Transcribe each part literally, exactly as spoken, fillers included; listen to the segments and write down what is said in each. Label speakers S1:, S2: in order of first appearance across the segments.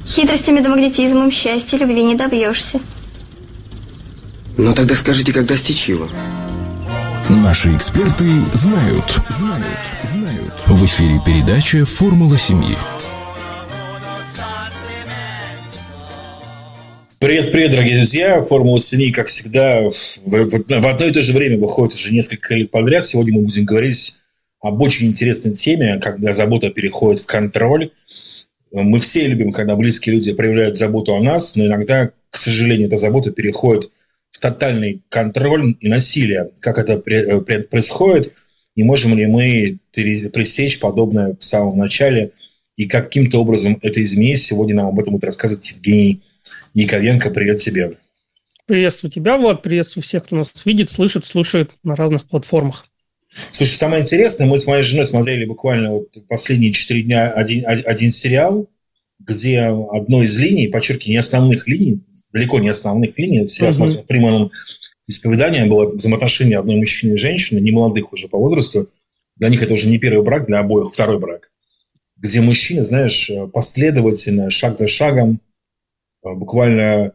S1: Хитростями да магнетизмом счастья любви не добьешься.
S2: Ну тогда скажите, как достичь его?
S3: Наши эксперты знают. Знают, знают. В эфире передача «Формула семьи».
S4: Привет, привет, дорогие друзья. Формула семьи, как всегда, в, в, в одно и то же время выходит уже несколько лет подряд. Сегодня мы будем говорить об очень интересной теме, когда забота переходит в контроль. Мы все любим, когда близкие люди проявляют заботу о нас, но иногда, к сожалению, эта забота переходит в тотальный контроль и насилие. Как это происходит, и можем ли мы пресечь подобное в самом начале, и каким-то образом это изменить. Сегодня нам об этом будет рассказывать Евгений Яковенко. Привет тебе.
S5: Приветствую тебя, Влад. Приветствую всех, кто нас видит, слышит, слушает на разных платформах.
S4: Слушай, самое интересное, мы с моей женой смотрели буквально вот последние четыре дня один, один сериал, где одной из линий, подчеркиваю, не основных линий, далеко не основных линий, сериал uh-huh. с прямым исповеданием было взаимоотношение одной мужчины и женщины, не молодых уже по возрасту. Для них это уже не первый брак, для обоих второй брак. Где мужчина, знаешь, последовательно, шаг за шагом, буквально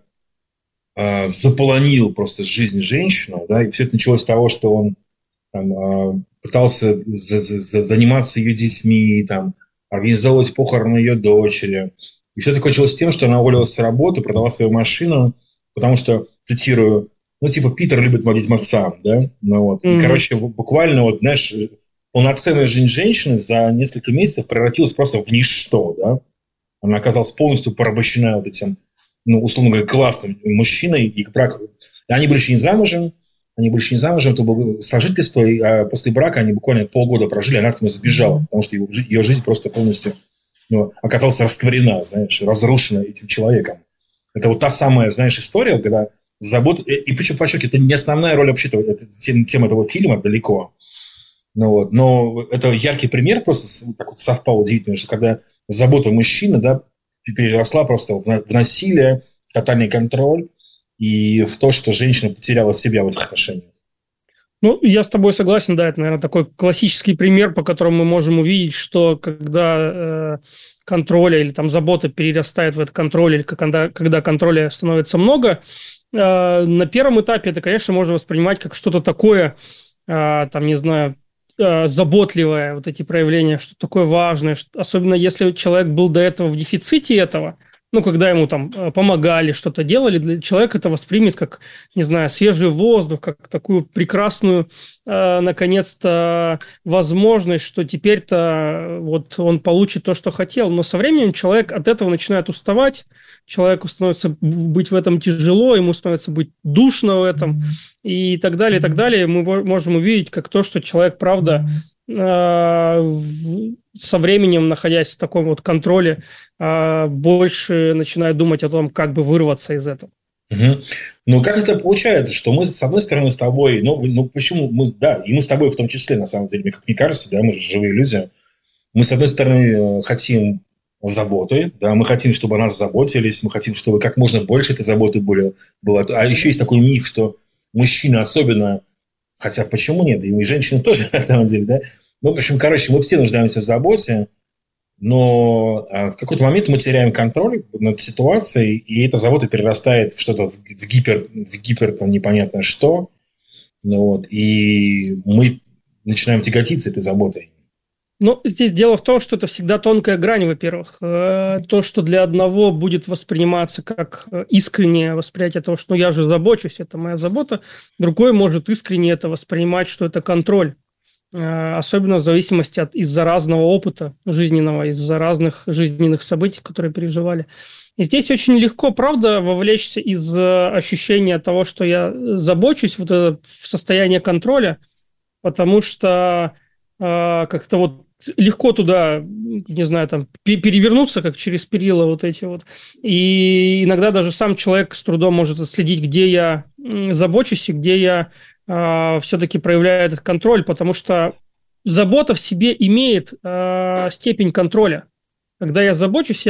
S4: э, заполонил просто жизнь женщины, да, и все это началось с того, что он там, пытался за, за, заниматься ее детьми, там, организовывать похороны ее дочери. И все это кончилось тем, что она уволилась с работы, продала свою машину, потому что, цитирую, ну, типа, Питер любит водить мавцам, да? Ну, вот. Mm-hmm. И, короче, буквально, вот, знаешь, полноценная жизнь женщины за несколько месяцев превратилась просто в ничто, да? Она оказалась полностью порабощена вот этим, ну, условно говоря, классным мужчиной. И брак... Они были еще не замужем, Они были еще не замужем, это было сожительство, и а после брака они буквально полгода прожили, она к нему забежала, потому что его, ее жизнь просто полностью ну, оказалась растворена, знаешь, разрушена этим человеком. Это вот та самая, знаешь, история, когда забота... И, и причем, подчеркиваю, это не основная роль вообще-то, это тема этого фильма далеко. Ну, вот, но это яркий пример, просто так вот совпал удивительно, что когда забота мужчины, да, переросла просто в, в насилие, в тотальный контроль, и в то, что женщина потеряла себя в этих отношениях.
S5: Ну, я с тобой согласен, да, это, наверное, такой классический пример, по которому мы можем увидеть, что когда э, контроля или там забота перерастает в этот контроль, или когда, когда контроля становится много, э, на первом этапе это, конечно, можно воспринимать как что-то такое, э, там, не знаю, э, заботливое, вот эти проявления, что такое важное, что, особенно если человек был до этого в дефиците этого, ну, когда ему там помогали, что-то делали, для человека это воспримет как, не знаю, свежий воздух, как такую прекрасную, э, наконец-то, возможность, что теперь-то вот он получит то, что хотел. Но со временем человек от этого начинает уставать, человеку становится быть в этом тяжело, ему становится быть душно в этом, и так далее, и так далее. Мы можем увидеть, как то, что человек, правда, э, со временем, находясь в таком вот контроле, больше начинают думать о том, как бы вырваться из этого.
S4: Угу. Ну, как это получается, что мы, с одной стороны, с тобой, ну, ну, почему мы, да, и мы с тобой в том числе, на самом деле, как мне кажется, да, мы же живые люди, мы, с одной стороны, хотим заботы, да, мы хотим, чтобы о нас заботились, мы хотим, чтобы как можно больше этой заботы было, было. А еще есть такой миф, что мужчины особенно, хотя почему нет, и женщины тоже, на самом деле, да. Ну, в общем, короче, мы все нуждаемся в заботе, но а, в какой-то момент мы теряем контроль над ситуацией, и эта забота перерастает в что-то, в, в гипер, в гипер там, непонятно что, ну, вот, и мы начинаем тяготиться этой заботой.
S5: Ну, здесь дело в том, что это всегда тонкая грань, во-первых. То, что для одного будет восприниматься как искреннее восприятие того, что ну, я же забочусь, это моя забота, другой может искренне это воспринимать, что это контроль. Особенно в зависимости от из-за разного опыта жизненного, из-за разных жизненных событий, которые переживали. И здесь очень легко, правда, вовлечься из ощущения того, что я забочусь, вот это в состояние контроля, потому что э, как-то вот легко туда, не знаю, там перевернуться, как через перила вот эти вот. И иногда даже сам человек с трудом может отследить, где я забочусь и где я все-таки проявляет этот контроль, потому что забота в себе имеет э, степень контроля. Когда я забочусь, я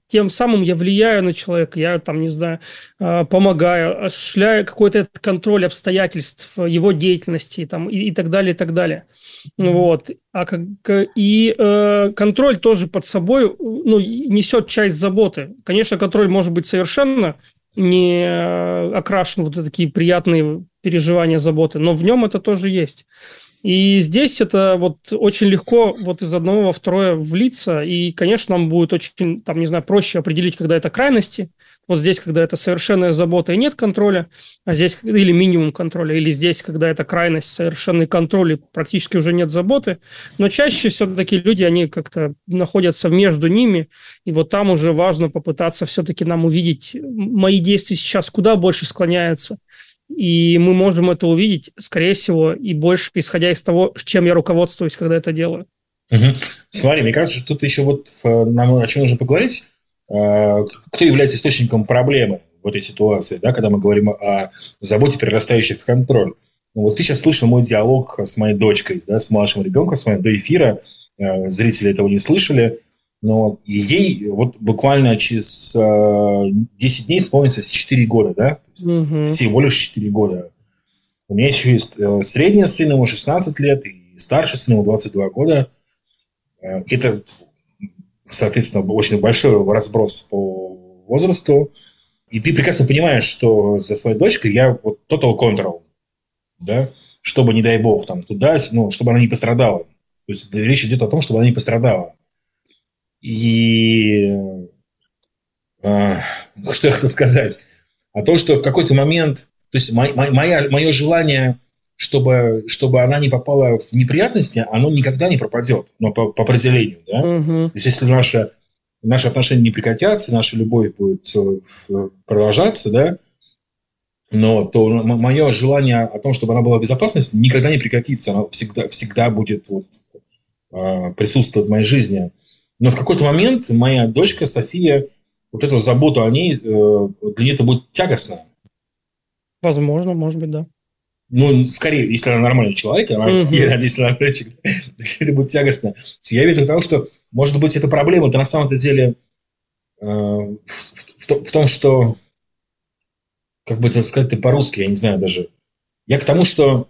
S5: тем самым я влияю на человека, я там, не знаю, помогаю, осуществляю какой-то контроль обстоятельств его деятельности там, и, и так далее, и так далее. Вот. А как, и э, контроль тоже под собой ну, несет часть заботы. Конечно, контроль может быть совершенно не окрашен в вот такие приятные переживания заботы, но в нем это тоже есть. И здесь это вот очень легко вот из одного во второе влиться, и, конечно, нам будет очень, там, не знаю, проще определить, когда это крайности, вот здесь, когда это совершенная забота и нет контроля, а здесь, или минимум контроля, или здесь, когда это крайность, совершенный контроль и практически уже нет заботы, но чаще все-таки люди, они как-то находятся между ними, и вот там уже важно попытаться все-таки нам увидеть, мои действия сейчас куда больше склоняются. И мы можем это увидеть, скорее всего, и больше, исходя из того, чем я руководствуюсь, когда это делаю.
S4: Угу. Смотри, мне кажется, что тут еще вот нам о чем нужно поговорить. Кто является источником проблемы в этой ситуации, да, когда мы говорим о заботе, перерастающей в контроль. Ну, вот ты сейчас слышал мой диалог с моей дочкой, да, с младшим ребенком, с моим до эфира. Зрители этого не слышали. Но и ей вот буквально через э, десять дней исполнится четыре года, да? Угу. Всего лишь четыре года. У меня еще есть э, средний сын, ему шестнадцать лет, и старший сын, ему двадцать два года. Э, это, соответственно, очень большой разброс по возрасту. И ты прекрасно понимаешь, что за своей дочкой я вот total control, да? Чтобы, не дай бог, там туда, ну, чтобы она не пострадала. То есть речь идет о том, чтобы она не пострадала. И э, что я хотел сказать? О том, что в какой-то момент, то есть моя, моя, мое желание, чтобы, чтобы она не попала в неприятности, оно никогда не пропадет, но по, по определению. Да? Uh-huh. То есть если наши, наши отношения не прекратятся, наша любовь будет продолжаться, да, но то мое желание о том, чтобы она была в безопасности, никогда не прекратится, оно всегда, всегда будет вот, присутствовать в моей жизни. Но в какой-то момент моя дочка София, вот эту заботу о ней, для нее это будет тягостно.
S5: Возможно, может быть, да.
S4: Ну, скорее, если она нормальный человек, она, uh-huh. я надеюсь, она нормальный человек, это будет тягостно. Я веду к тому, что, может быть, эта проблема-то на самом деле э, в, в, в том, что, как бы это сказать-то по-русски, я не знаю даже. Я к тому, что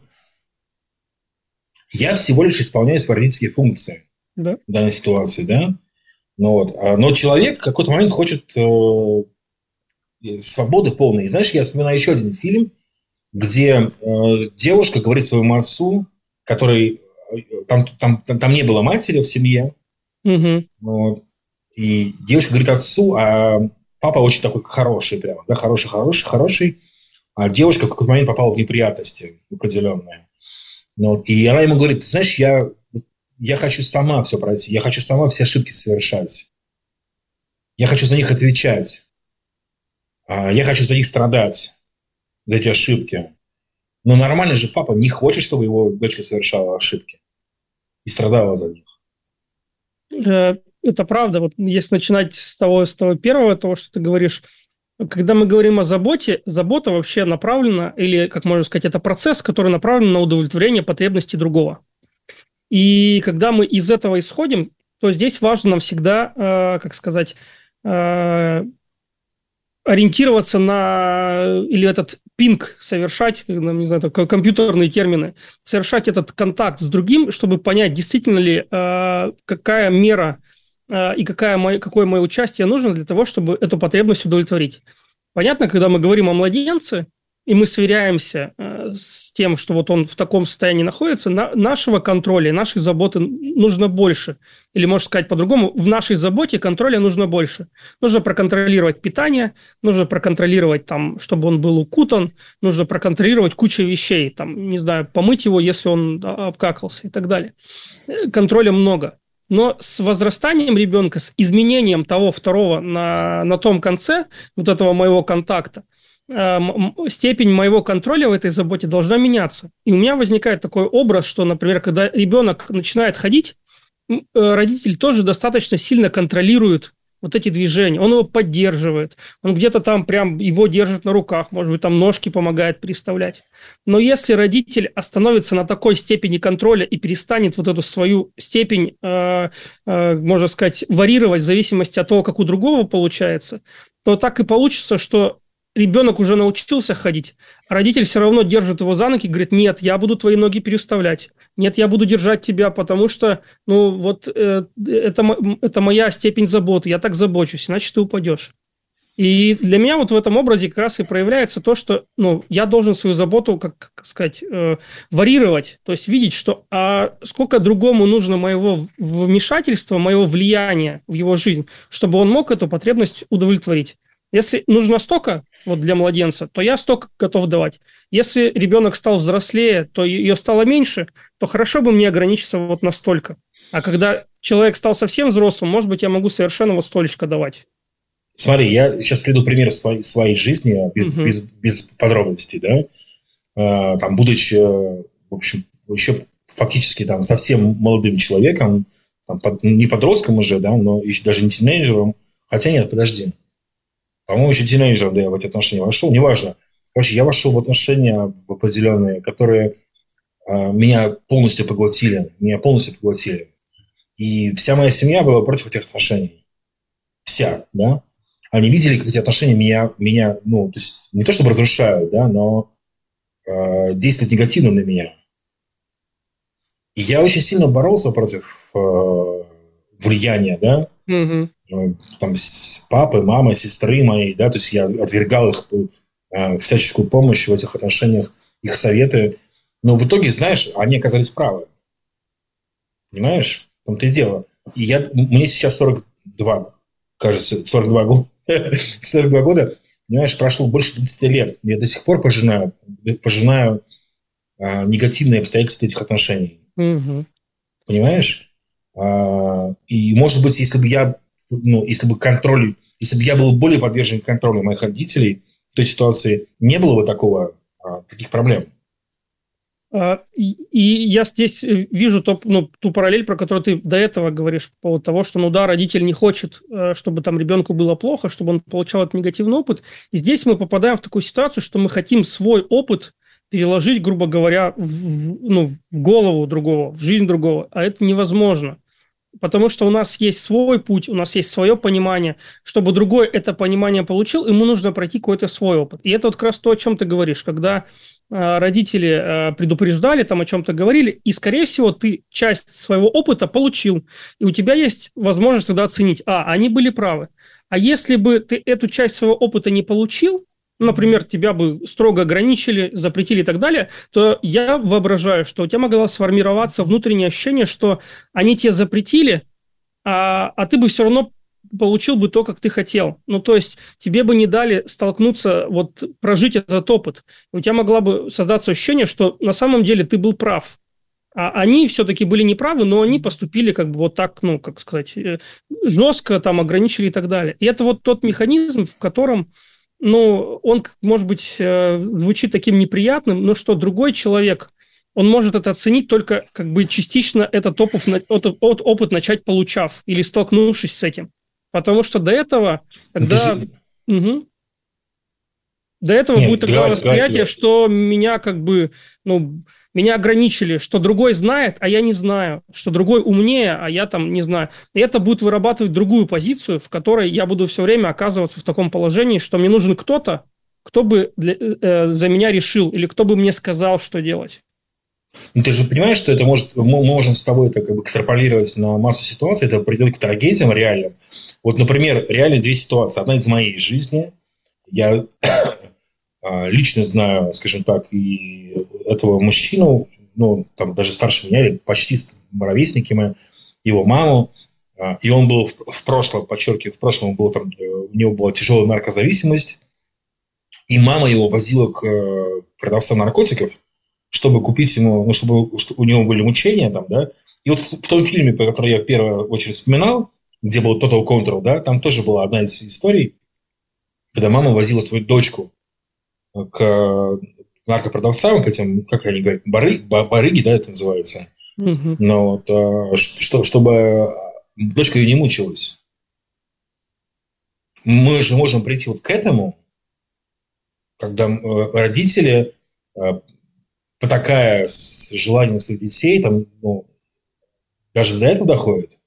S4: я всего лишь исполняю свои родительские функции. Да. В данной ситуации, да. Ну, вот. Но человек в какой-то момент хочет э, свободы полной. И знаешь, я вспоминаю еще один фильм, где э, девушка говорит своему отцу, который там, там, там, там не было матери в семье, угу. Вот. И девушка говорит отцу, а папа очень такой хороший, прямо, да, хороший, хороший, хороший, а девушка в какой-то момент попала в неприятности определенные. Ну, и она ему говорит, ты знаешь, я Я хочу сама все пройти. Я хочу сама все ошибки совершать. Я хочу за них отвечать. Я хочу за них страдать. За эти ошибки. Но нормально же папа не хочет, чтобы его дочка совершала ошибки. И страдала за них.
S5: Это правда. Вот если начинать с того, с того первого, того, что ты говоришь, когда мы говорим о заботе, забота вообще направлена, или, как можно сказать, это процесс, который направлен на удовлетворение потребностей другого. И когда мы из этого исходим, то здесь важно нам всегда, э, как сказать, э, ориентироваться на, или этот пинг совершать, не знаю, компьютерные термины, совершать этот контакт с другим, чтобы понять, действительно ли, э, какая мера э, и какая моя, какое мое участие нужно для того, чтобы эту потребность удовлетворить. Понятно, когда мы говорим о младенце, и мы сверяемся э, с тем, что вот он в таком состоянии находится, на, нашего контроля, нашей заботы нужно больше. Или, можно сказать по-другому, в нашей заботе контроля нужно больше. Нужно проконтролировать питание, нужно проконтролировать, там, чтобы он был укутан, нужно проконтролировать кучу вещей, там, не знаю, помыть его, если он обкакался и так далее. Контроля много. Но с возрастанием ребенка, с изменением того второго на, на том конце вот этого моего контакта, степень моего контроля в этой заботе должна меняться. И у меня возникает такой образ, что, например, когда ребенок начинает ходить, родитель тоже достаточно сильно контролирует вот эти движения, он его поддерживает, он где-то там прям его держит на руках, может быть, там ножки помогает переставлять. Но если родитель остановится на такой степени контроля и перестанет вот эту свою степень, э, э, можно сказать, варьировать в зависимости от того, как у другого получается, то так и получится, что ребенок уже научился ходить, а родитель все равно держит его за ноги и говорит: нет, я буду твои ноги переставлять, нет, я буду держать тебя, потому что, ну, вот э, это, это моя степень заботы, я так забочусь, иначе ты упадешь. И для меня вот в этом образе как раз и проявляется то, что, ну, я должен свою заботу, как, как сказать, э, варьировать, то есть видеть, что а сколько другому нужно моего вмешательства, моего влияния в его жизнь, чтобы он мог эту потребность удовлетворить. Если нужно столько вот для младенца, то я столько готов давать. Если ребенок стал взрослее, то ее стало меньше, то хорошо бы мне ограничиться вот настолько. А когда человек стал совсем взрослым, может быть, я могу совершенно вот столечко давать.
S4: Смотри, я сейчас приведу пример своей, своей жизни, без, uh-huh. без, без подробностей, да. А, там, будучи, в общем, еще фактически там совсем молодым человеком, там, под, не подростком уже, да, но еще даже не тинейджером. Хотя нет, подожди. По-моему, еще тинейджером, да, я в эти отношения вошел. Неважно. Короче, я вошел в отношения в определенные, которые а, меня полностью поглотили. Меня полностью поглотили. И вся моя семья была против этих отношений. Вся, да. Они видели, как эти отношения меня, меня ну, то есть не то чтобы разрушают, да, но э, действуют негативно на меня. И я очень сильно боролся против э, влияния, да, mm-hmm. э, там, папы, мамы, сестры моей, да, то есть я отвергал их э, всяческую помощь в этих отношениях, их советы. Но в итоге, знаешь, они оказались правы. Понимаешь? В том-то и дело. И я, мне сейчас сорок два, кажется, сорок два года. сорок два года, понимаешь, прошло больше двадцати лет. Я до сих пор пожинаю, пожинаю а, негативные обстоятельства этих отношений. Угу. Понимаешь? А, и, может быть, если бы я, ну, если бы контроль, если бы я был более подвержен контролю моих родителей, в той ситуации не было бы такого, а, таких проблем.
S5: И, и я здесь вижу то, ну, ту параллель, про которую ты до этого говоришь, по поводу того, что, ну да, родитель не хочет, чтобы там ребенку было плохо, чтобы он получал этот негативный опыт. И здесь мы попадаем в такую ситуацию, что мы хотим свой опыт переложить, грубо говоря, в, ну, в голову другого, в жизнь другого, а это невозможно. Потому что у нас есть свой путь, у нас есть свое понимание. Чтобы другой это понимание получил, ему нужно пройти какой-то свой опыт. И это вот как раз то, о чем ты говоришь, когда э, родители э, предупреждали, там о чем-то говорили, и, скорее всего, ты часть своего опыта получил, и у тебя есть возможность тогда оценить, а, они были правы. А если бы ты эту часть своего опыта не получил, например, тебя бы строго ограничили, запретили и так далее, то я воображаю, что у тебя могло сформироваться внутреннее ощущение, что они тебе запретили, а, а ты бы все равно получил бы то, как ты хотел. Ну, то есть тебе бы не дали столкнуться, вот прожить этот опыт. У тебя могло бы создаться ощущение, что на самом деле ты был прав. А они все-таки были неправы, но они поступили как бы вот так, ну, как сказать, жестко там ограничили и так далее. И это вот тот механизм, в котором... Ну, он, может быть, звучит таким неприятным, но что другой человек, он может это оценить только как бы частично этот опыт, опыт, опыт начать получав или столкнувшись с этим. Потому что до этого, когда... Угу. До этого Нет, будет такое говори, восприятие, говори. Что меня как бы, ну, меня ограничили, что другой знает, а я не знаю, что другой умнее, а я там не знаю. И это будет вырабатывать другую позицию, в которой я буду все время оказываться в таком положении, что мне нужен кто-то, кто бы для, э, за меня решил, или кто бы мне сказал, что делать.
S4: Ну, ты же понимаешь, что это может, мы можем с тобой это как бы экстраполировать на массу ситуаций, это придет к трагедиям реальным. Вот, например, реально две ситуации. Одна из моей жизни. Я лично знаю, скажем так, и этого мужчину, ну, там даже старше меня, или почти ровесники мы, его маму. И он был в прошлом, подчеркиваю, в прошлом был, там, у него была тяжелая наркозависимость. И мама его возила к продавцам наркотиков, чтобы купить ему, ну, чтобы, чтобы у него были мучения там, да. И вот в, в том фильме, про который я в первую очередь вспоминал, где был Total Control, да, там тоже была одна из историй, когда мама возила свою дочку к наркопродавцам, к этим, как они говорят, бары, барыги, да, это называется. Mm-hmm. Но вот, что, чтобы дочка ее не мучилась. мы же можем прийти вот к этому, когда э, родители, э, потакая с желанием своих детей, там, ну, даже до этого доходят.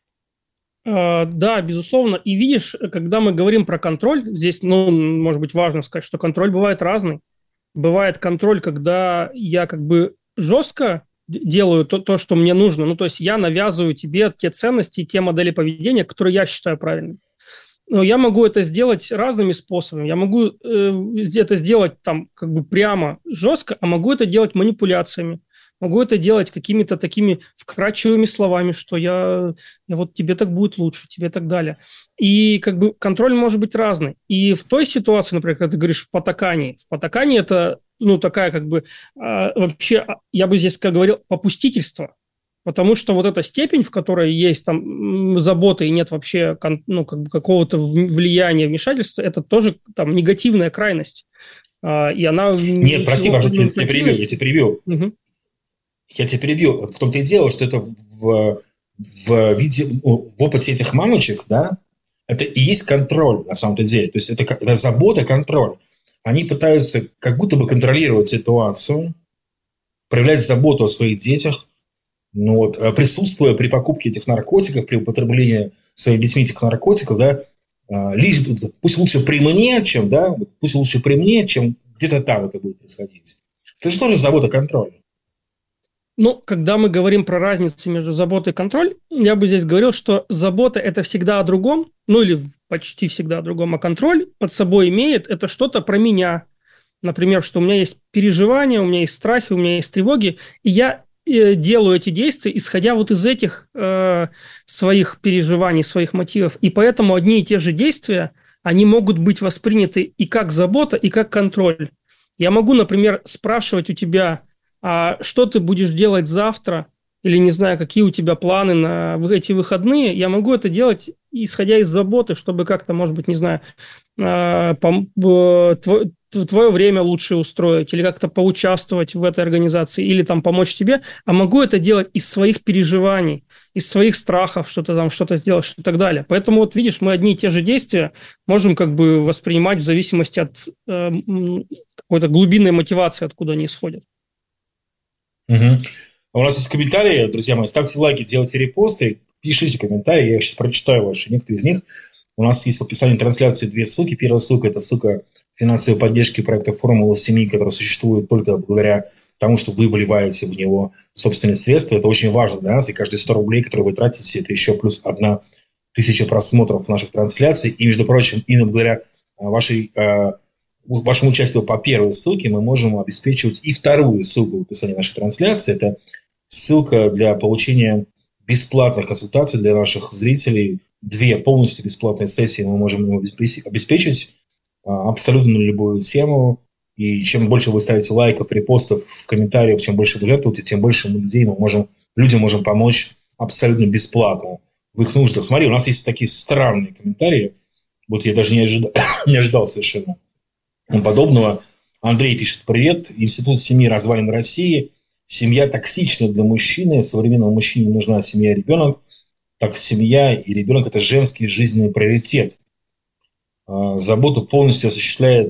S5: А, Да, безусловно. И видишь, когда мы говорим про контроль, здесь, ну, может быть, важно сказать, что контроль бывает разный. Бывает контроль, когда я как бы жестко д- делаю то, то, что мне нужно. Ну, то есть я навязываю тебе те ценности и те модели поведения, которые я считаю правильными. Но я могу это сделать разными способами. Я могу э, это сделать там как бы прямо жестко, а могу это делать манипуляциями. Могу это делать какими-то такими вкрадчивыми словами, что я, я вот тебе так будет лучше, тебе так далее. И как бы контроль может быть разный. И в той ситуации, например, когда ты говоришь в потакании, в потакании это, ну, такая как бы, а, вообще, а, я бы здесь как говорил, попустительство. Потому что вот эта степень, в которой есть там м, забота и нет вообще кон- ну, как бы какого-то в- влияния, вмешательства, это тоже там негативная крайность. А, и она...
S4: Нет, прости, пожалуйста, я тебя перебью, я тебя перебью.
S5: Угу.
S4: Я тебя перебью. В том-то и дело, что это в, в виде, ну, в опыте этих мамочек, да, это и есть контроль на самом-то деле. То есть это, это забота, контроль. Они пытаются как будто бы контролировать ситуацию, проявлять заботу о своих детях, ну, вот, присутствуя при покупке этих наркотиков, при употреблении своими детьми этих наркотиков, да, лишь, пусть лучше при мне, чем, да, пусть лучше при мне, чем где-то там это будет происходить. Это же тоже забота, контроль.
S5: Ну, когда мы говорим про разницу между заботой и контроль, я бы здесь говорил, что забота – это всегда о другом, ну или почти всегда о другом, а контроль под собой имеет – это что-то про меня. Например, что у меня есть переживания, у меня есть страхи, у меня есть тревоги, и я э, делаю эти действия, исходя вот из этих э, своих переживаний, своих мотивов. И поэтому одни и те же действия, они могут быть восприняты и как забота, и как контроль. Я могу, например, спрашивать у тебя, а что ты будешь делать завтра, или не знаю, какие у тебя планы на эти выходные, я могу это делать, исходя из заботы, чтобы как-то, может быть, не знаю, твое время лучше устроить, или как-то поучаствовать в этой организации, или там помочь тебе, а могу это делать из своих переживаний, из своих страхов, что ты там что-то сделаешь и так далее. Поэтому вот видишь, мы одни и те же действия можем как бы воспринимать в зависимости от э, какой-то глубинной мотивации, откуда они исходят.
S4: Угу. У нас есть комментарии, друзья мои. Ставьте лайки, делайте репосты, пишите комментарии. Я сейчас прочитаю ваши, некоторые из них. У нас есть в описании трансляции две ссылки. Первая ссылка – это ссылка финансовой поддержки проекта «Формула семьи», который существует только благодаря тому, что вы вливаете в него собственные средства. Это очень важно для нас. И каждые сто рублей, которые вы тратите, это еще плюс одна тысяча просмотров наших трансляций. И, между прочим, именно благодаря вашей... вашему участию по первой ссылке мы можем обеспечивать и вторую ссылку в описании нашей трансляции. Это ссылка для получения бесплатных консультаций для наших зрителей. Две полностью бесплатные сессии мы можем обеспечить абсолютно на любую тему. И чем больше вы ставите лайков, репостов, комментариев, чем больше вы жертвуете, тем больше людей мы можем, людям можем помочь абсолютно бесплатно в их нуждах. Смотри, у нас есть такие странные комментарии. Вот я даже не ожидал, не ожидал совершенно подобного. Андрей пишет: привет, институт семьи развалин России. Семья токсична для мужчины. Современному мужчине нужна семья и ребенок. Так семья и ребенок – это женский жизненный приоритет. Заботу полностью осуществляет,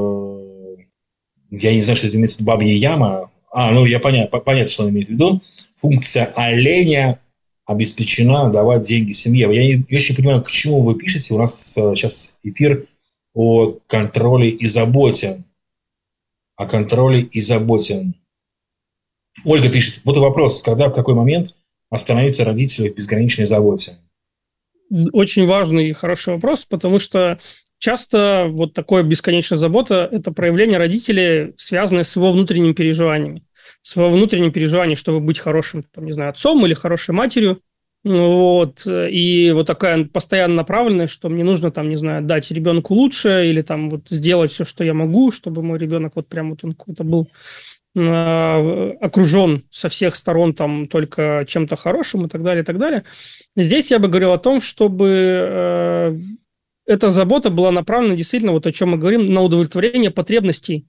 S4: я не знаю, что это имеется в виду, бабья яма. А, ну я понятно, понятно, что он имеет в виду. Функция оленя обеспечена давать деньги семье. Я не, я еще не понимаю, к чему вы пишете. У нас сейчас эфир о контроле и заботе. О контроле и заботе. Ольга пишет: вот и вопрос, когда, в какой момент остановиться родителей в безграничной заботе?
S5: Очень важный и хороший вопрос, потому что часто вот такое бесконечная забота – это проявление родителей, связанное с его внутренними переживаниями. С его внутренними переживаниями, чтобы быть хорошим, там, не знаю, отцом или хорошей матерью. Вот. И вот такая постоянно направленная, что мне нужно, там, не знаю, дать ребенку лучше или там вот сделать все, что я могу, чтобы мой ребенок вот прям вот он какой-то был э, окружен со всех сторон там только чем-то хорошим и так далее, и так далее. Здесь я бы говорил о том, чтобы э, эта забота была направлена действительно, вот о чем мы говорим, на удовлетворение потребностей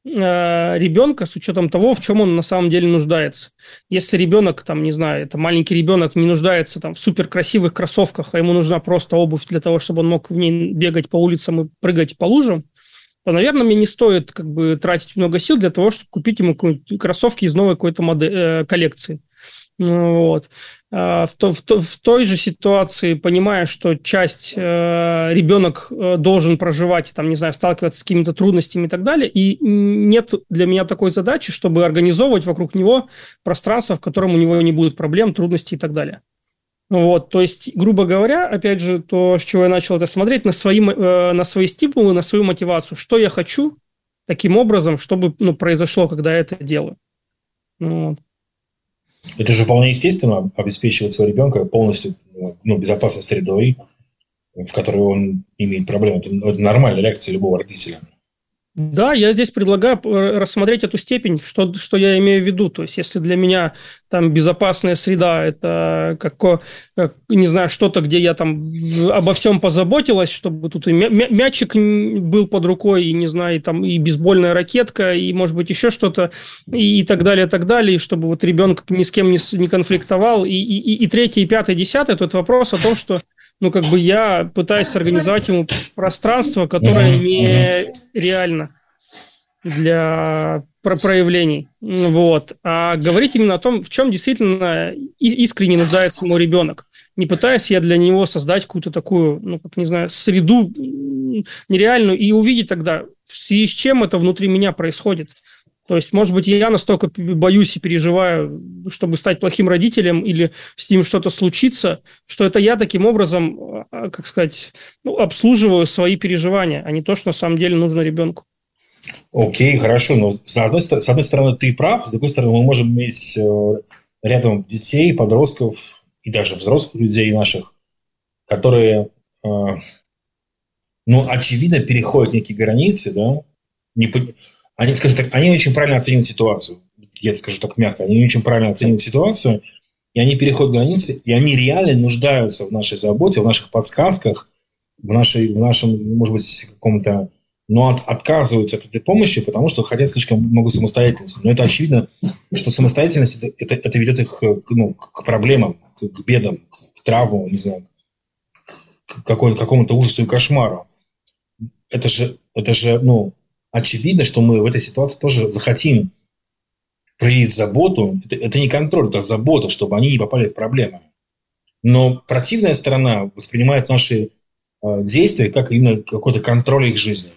S5: э, ребенка с учетом того, в чем он на самом деле нуждается. Если ребенок, там, не знаю, это маленький ребенок не нуждается там, в суперкрасивых кроссовках, а ему нужна просто обувь для того, чтобы он мог в ней бегать по улицам и прыгать по лужам, то, наверное, мне не стоит как бы тратить много сил для того, чтобы купить ему кроссовки из новой какой-то модели, э, коллекции. Вот. В, то, в, то, в той же ситуации, понимая, что часть э, ребенок должен проживать, там, не знаю, сталкиваться с какими-то трудностями и так далее, и нет для меня такой задачи, чтобы организовывать вокруг него пространство, в котором у него не будет проблем, трудностей и так далее. Вот, то есть, грубо говоря, опять же, то, с чего я начал это смотреть, на свои, э, на свои стимулы, на свою мотивацию, что я хочу таким образом, чтобы ну, произошло, когда я это делаю. Вот.
S4: Это же вполне естественно обеспечивать своего ребенка полностью ну, безопасной средой, в которой он имеет проблемы. Это, это нормальная реакция любого родителя.
S5: Да, я здесь предлагаю рассмотреть эту степень, что, что я имею в виду. То есть, если для меня там безопасная среда – это, как, как, не знаю, что-то, где я там обо всем позаботилась, чтобы тут и мячик был под рукой, и, не знаю, и, там, и бейсбольная ракетка, и, может быть, еще что-то, и, и так далее, и так далее, и чтобы вот ребенок ни с кем не, не конфликтовал. И, и, и третье, и пятое, и десятое – это вопрос о том, что ну, как бы я пытаюсь организовать ему пространство, которое не реально для проявлений. Вот. А говорить именно о том, в чем действительно искренне нуждается мой ребенок. Не пытаясь я для него создать какую-то такую, ну, как не знаю, среду нереальную и увидеть тогда, в связи с чем это внутри меня происходит. То есть, может быть, я настолько боюсь и переживаю, чтобы стать плохим родителем или с ним что-то случится, что это я таким образом, как сказать, ну, обслуживаю свои переживания, а не то, что на самом деле нужно ребенку.
S4: Окей, хорошо. Но с одной, с одной стороны ты прав, с другой стороны мы можем иметь рядом детей, подростков и даже взрослых людей наших, которые, ну, очевидно, переходят некие границы, да, не Они, скажем так, они очень правильно оценивают ситуацию. Я скажу так мягко. Они очень правильно оценивают ситуацию, и они переходят границы, и они реально нуждаются в нашей заботе, в наших подсказках, в, нашей, в нашем, может быть, каком-то... Но от, отказываются от этой помощи, потому что хотят слишком много самостоятельности. Но это очевидно, что самостоятельность это, это, это ведет их ну, к проблемам, к, к бедам, к травмам, не знаю, к, какой, к какому-то ужасу и кошмару. Это же, это же, ну... Очевидно, что мы в этой ситуации тоже захотим проявить заботу. Это, это не контроль, это забота, чтобы они не попали в проблемы. Но противная сторона воспринимает наши э, действия как именно какой-то контроль их жизни.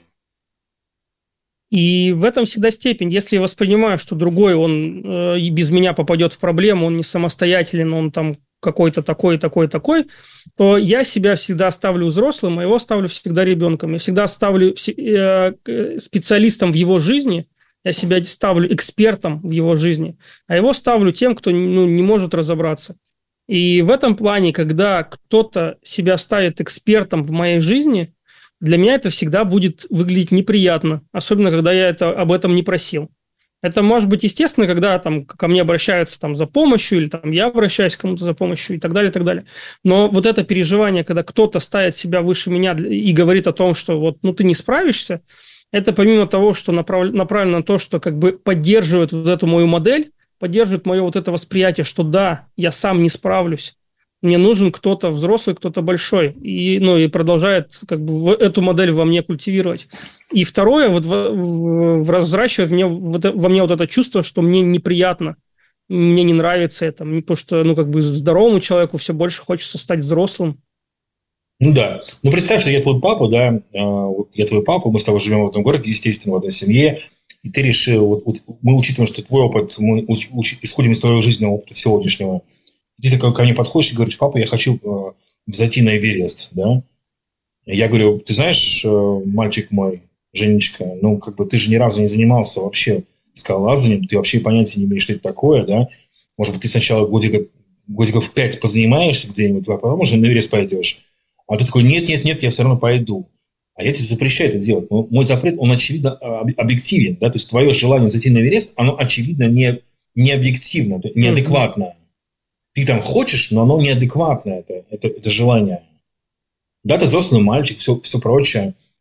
S5: И в этом всегда степень. Если я воспринимаю, что другой, он э, и без меня попадет в проблему, он не самостоятелен, он там какой-то такой, такой, такой, то я себя всегда ставлю взрослым, а его ставлю всегда ребенком. Я всегда ставлю специалистом в его жизни, я себя ставлю экспертом в его жизни, а его ставлю тем, кто ну, не может разобраться. И в этом плане, когда кто-то себя ставит экспертом в моей жизни, для меня это всегда будет выглядеть неприятно, особенно когда я это, об этом не просил. Это может быть естественно, когда там, ко мне обращаются там, за помощью, или там, я обращаюсь к кому-то за помощью и так далее, и так далее. Но вот это переживание, когда кто-то ставит себя выше меня и говорит о том, что вот, ну, ты не справишься, это помимо того, что направ... направлено на то, что как бы поддерживает вот эту мою модель, поддерживает мое вот это восприятие, что да, я сам не справлюсь, мне нужен кто-то взрослый, кто-то большой, и, ну, и продолжает как бы эту модель во мне культивировать. И второе, вот взращивает мне, вот, во мне вот это чувство, что мне неприятно, мне не нравится это, потому что ну, как бы здоровому человеку все больше хочется стать взрослым.
S4: Ну да. Ну представь, что я твой папа, да, вот я твой папа, мы с тобой живем в этом городе, естественно, в одной семье, и ты решил, вот, вот, мы учитываем, что твой опыт, мы уч, уч, исходим из твоего жизненного опыта сегодняшнего. Ты такой ко мне подходишь и говоришь: папа, я хочу э, взойти на Эверест, да? Я говорю: ты знаешь, э, мальчик мой, Женечка, ну, как бы ты же ни разу не занимался вообще скалолазанием, ты вообще понятия не имеешь, что это такое, да? Может быть, ты сначала годика, годиков пять позанимаешься где-нибудь, а потом уже на Эверест пойдешь. А ты такой: нет, нет, нет, я все равно пойду. А я тебе запрещаю это делать. Но мой запрет, он очевидно объективен, да? То есть твое желание зайти на Эверест, оно очевидно не, не объективно, неадекватно. Mm-hmm. Ты там хочешь, но оно неадекватное, это, это, это желание. Да, ты взрослый мальчик, все, все прочее.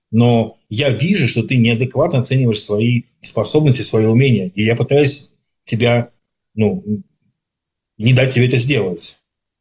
S4: но я вижу, что ты неадекватно оцениваешь свои способности, свои умения, и я пытаюсь тебя, ну, не дать тебе это сделать.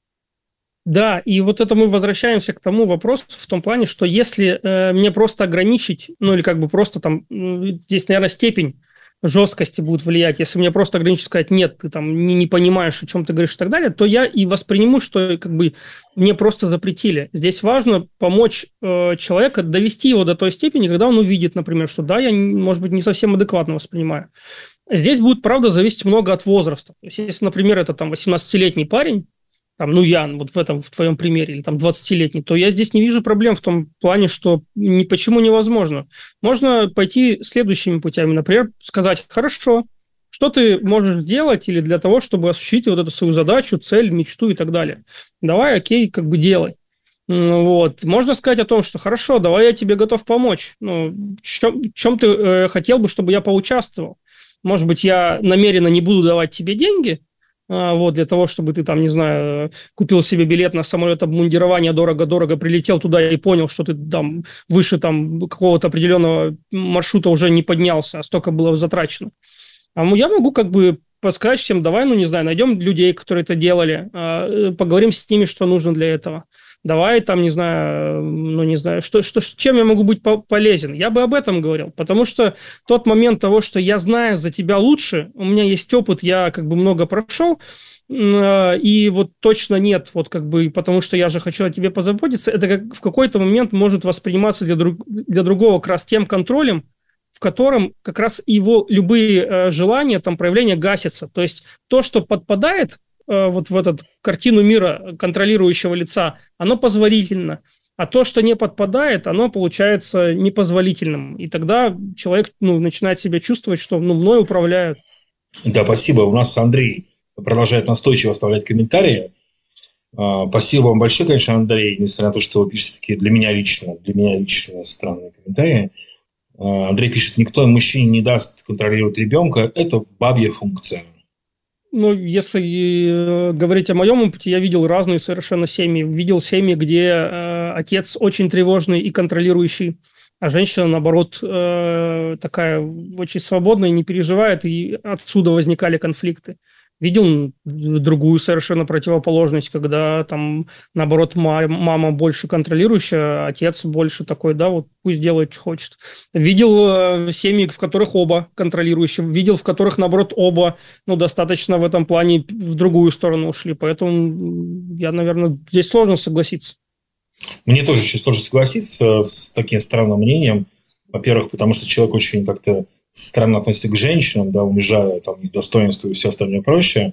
S5: Да, и вот это мы возвращаемся к тому вопросу в том плане, что если э, мне просто ограничить, ну или как бы просто там, здесь, наверное, степень жесткости будет влиять, если мне просто ограничить, сказать, нет, ты там не, не понимаешь, о чем ты говоришь и так далее, то я и восприму, что как бы мне просто запретили. Здесь важно помочь э, человека, довести его до той степени, когда он увидит, например, что да, я, может быть, не совсем адекватно воспринимаю. Здесь будет, правда, зависеть много от возраста. То есть, если, например, это там восемнадцатилетний парень, там, ну, я вот в этом, в твоем примере, или там двадцатилетний, то я здесь не вижу проблем в том плане, что ни, почему невозможно. Можно пойти следующими путями. Например, сказать, хорошо, что ты можешь сделать или для того, чтобы осуществить вот эту свою задачу, цель, мечту и так далее. Давай, окей, как бы делай. Вот. Можно сказать о том, что хорошо, давай я тебе готов помочь. Ну, в чем, в чем ты э, хотел бы, чтобы я поучаствовал? Может быть, я намеренно не буду давать тебе деньги, вот, для того, чтобы ты там, не знаю, купил себе билет на самолет обмундирования, дорого-дорого прилетел туда и понял, что ты там выше там какого-то определенного маршрута уже не поднялся, а столько было затрачено. А я могу как бы подсказать всем, давай, ну, не знаю, найдем людей, которые это делали, поговорим с ними, что нужно для этого. Давай там, не знаю, ну, не знаю, что, что, чем я могу быть полезен. Я бы об этом говорил, потому что тот момент того, что я знаю за тебя лучше, у меня есть опыт, я как бы много прошел, и вот точно нет, вот как бы, потому что я же хочу о тебе позаботиться, это как в какой-то момент может восприниматься для, друг, для другого как раз тем контролем, в котором как раз его любые желания, там, проявления гасятся. То есть то, что подпадает вот в эту картину мира контролирующего лица, оно позволительно. А то, что не подпадает, оно получается непозволительным. И тогда человек, ну, начинает себя чувствовать, что, ну, мной управляют.
S4: Да, спасибо. У нас Андрей продолжает настойчиво оставлять комментарии. Спасибо вам большое, конечно, Андрей, несмотря на то, что вы пишете такие для меня лично, для меня лично странные комментарии. Андрей пишет, никто мужчине не даст контролировать ребенка, это бабья функция.
S5: Ну, если говорить о моем опыте, я видел разные совершенно семьи. Видел семьи, где э, отец очень тревожный и контролирующий, а женщина, наоборот, э, такая очень свободная, не переживает, и отсюда возникали конфликты. Видел другую совершенно противоположность, когда там, наоборот, мама больше контролирующая, а отец больше такой, да, вот пусть делает, что хочет. Видел семьи, в которых оба контролирующие, видел, в которых, наоборот, оба, ну, достаточно в этом плане в другую сторону ушли. Поэтому я, наверное, здесь сложно согласиться.
S4: Мне тоже очень сложно согласиться с таким странным мнением. Во-первых, потому что человек очень как-то странно относится к женщинам, да, унижая там их достоинство и все остальное прочее.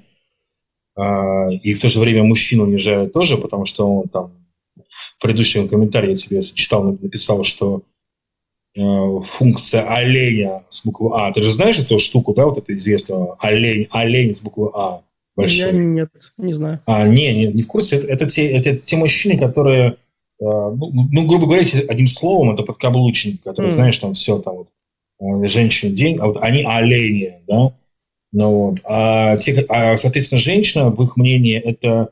S4: А, и в то же время мужчину унижает тоже, потому что он там в предыдущем комментарии я тебе читал, написал, что э, функция оленя с буквы А. Ты же знаешь эту штуку, да, вот это известного олень, олень с буквы А. Большой.
S5: Я нет, не знаю.
S4: А, не, не, не в курсе. Это, это, те, это те мужчины, которые, э, ну, ну, грубо говоря, одним словом, это подкаблучники, которые, mm. знаешь, там все там вот, женщины день, а вот они олени, да, ну вот, а, те, а соответственно женщина, в их мнении, это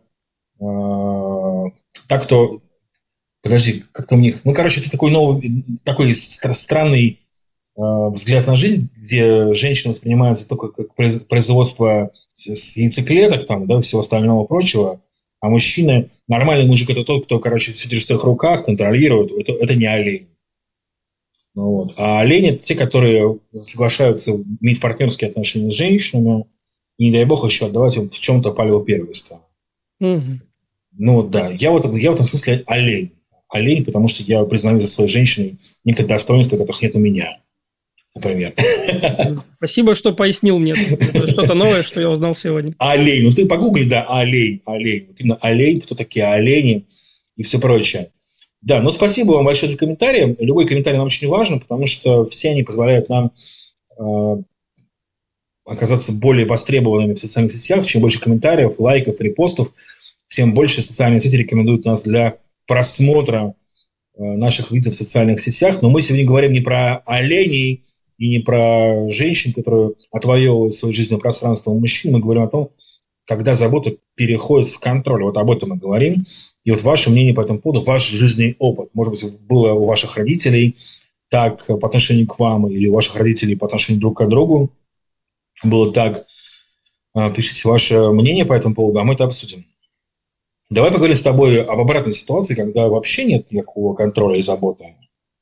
S4: э, так, кто, подожди, как-то у них, ну, короче, это такой новый, такой странный э, взгляд на жизнь, где женщина воспринимается только как производство с яйцеклеток, там, да, всего остального прочего, а мужчина, нормальный мужик, это тот, кто, короче, все держит в своих руках, контролирует, это, это не олень. Ну, вот. А олени – это те, которые соглашаются иметь партнерские отношения с женщинами и, не дай бог, еще отдавать им в чем-то палево первенство.
S5: Угу.
S4: Ну, вот, да. Я, вот, я в этом смысле олень. Олень, потому что я признаю за своей женщиной некоторые достоинства, которых нет у меня, например.
S5: Спасибо, что пояснил мне. Это что-то новое, что я узнал сегодня.
S4: Олень. Ну, ты погугли, да, олень, олень. Вот именно олень, кто такие олени и все прочее. Да, ну спасибо вам большое за комментарии. Любой комментарий нам очень важен, потому что все они позволяют нам э, оказаться более востребованными в социальных сетях. Чем больше комментариев, лайков, репостов, тем больше социальные сети рекомендуют нас для просмотра э, наших видео в социальных сетях. Но мы сегодня говорим не про оленей и не про женщин, которые отвоевывают свое жизненное пространство у мужчин. Мы говорим о том, когда забота переходит в контроль. Вот об этом мы говорим. И вот ваше мнение по этому поводу, ваш жизненный опыт. Может быть, было у ваших родителей, так по отношению к вам или у ваших родителей по отношению друг к другу было так. Пишите ваше мнение по этому поводу, а мы это обсудим. Давай поговорим с тобой об обратной ситуации, когда вообще нет никакого контроля и заботы.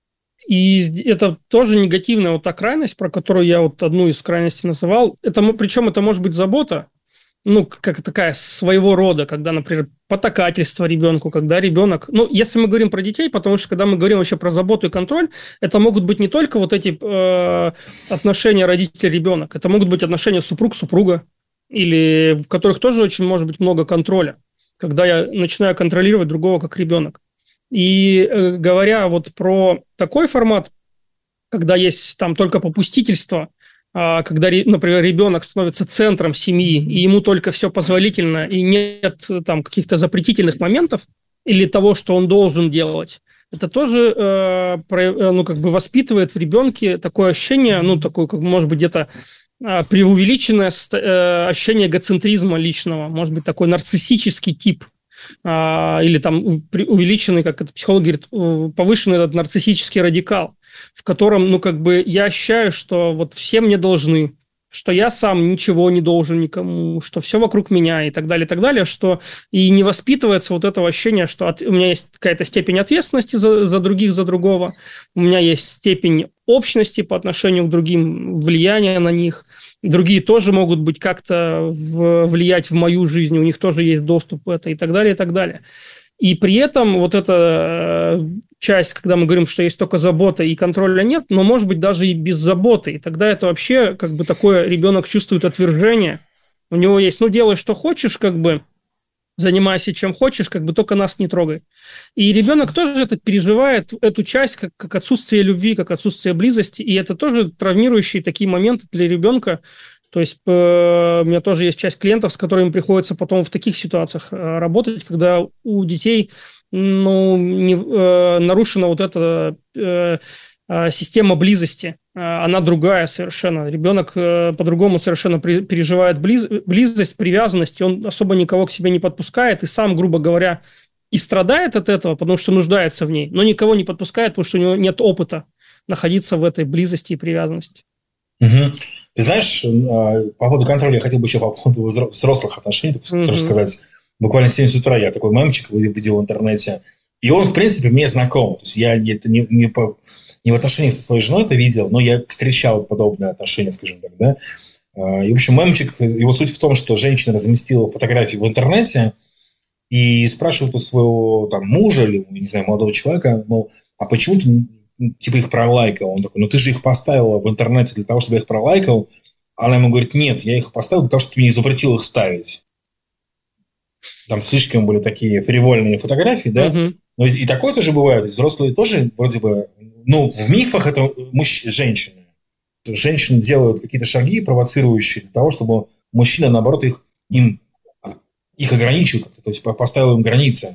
S5: И это тоже негативная вот та крайность, про которую я вот одну из крайностей называл. Это, причем это может быть забота, ну, как такая своего рода, когда, например, потакательство ребенку, когда ребенок... Ну, если мы говорим про детей, потому что, когда мы говорим вообще про заботу и контроль, это могут быть не только вот эти э, отношения родитель-ребенок, это могут быть отношения супруг-супруга, или в которых тоже очень может быть много контроля, когда я начинаю контролировать другого как ребенок. И э, говоря вот про такой формат, когда есть там только попустительство, э, когда, например, ребенок становится центром семьи, и ему только все позволительно, и нет там каких-то запретительных моментов или того, что он должен делать, это тоже э, про, ну, как бы воспитывает в ребенке такое ощущение, ну, такое, как может быть, где-то э, преувеличенное э, ощущение эгоцентризма личного, может быть, такой нарциссический тип. Или там увеличенный, как это психолог говорит, повышенный этот нарциссический радикал, в котором, ну, как бы я ощущаю, что вот все мне должны, что я сам ничего не должен никому, что все вокруг меня и так далее, и так далее, что и не воспитывается вот этого ощущения, что от, у меня есть какая-то степень ответственности за, за других, за другого, у меня есть степень общности по отношению к другим, влияния на них. Другие тоже могут быть как-то в, влиять в мою жизнь, у них тоже есть доступ к это и так далее, и так далее. И при этом вот эта часть, когда мы говорим, что есть только забота и контроля нет, но может быть даже и без заботы. И тогда это вообще как бы такое, ребенок чувствует отвержение. У него есть, ну, делай, что хочешь, как бы, занимайся чем хочешь, как бы только нас не трогай. И ребенок тоже это переживает, эту часть, как, как отсутствие любви, как отсутствие близости, и это тоже травмирующие такие моменты для ребенка. То есть э, у меня тоже есть часть клиентов, с которыми приходится потом в таких ситуациях э, работать, когда у детей ну, не, э, нарушена вот эта э, э, система близости. Она другая совершенно. Ребенок э, по-другому совершенно при, переживает близ, близость, привязанность, и он особо никого к себе не подпускает, и сам, грубо говоря, и страдает от этого, потому что нуждается в ней, но никого не подпускает, потому что у него нет опыта находиться в этой близости и привязанности.
S4: Угу. Ты знаешь, по поводу контроля я хотел бы еще по поводу взрослых отношений угу. тоже сказать. Буквально в семь утра я такой мемчик видел в интернете, и он, в принципе, мне знаком. То есть я это не, не, по, не в отношениях со своей женой это видел, но я встречал подобные отношения, скажем так, да. И, в общем, мемчик, его суть в том, что женщина разместила фотографии в интернете и спрашивает у своего там мужа или, не знаю, молодого человека, мол, а почему ты типа их пролайкал? Он такой, ну ты же их поставила в интернете для того, чтобы я их пролайкал. Она ему говорит, нет, я их поставил для того, чтобы ты не запретил их ставить. Там слишком были такие фривольные фотографии, да? Uh-huh. Ну и, и такое тоже бывает. Взрослые тоже вроде бы... Ну, в мифах это мужч... женщины. Женщины делают какие-то шаги, провоцирующие для того, чтобы мужчина, наоборот, их, им, их ограничил как-то, то есть поставил им границы.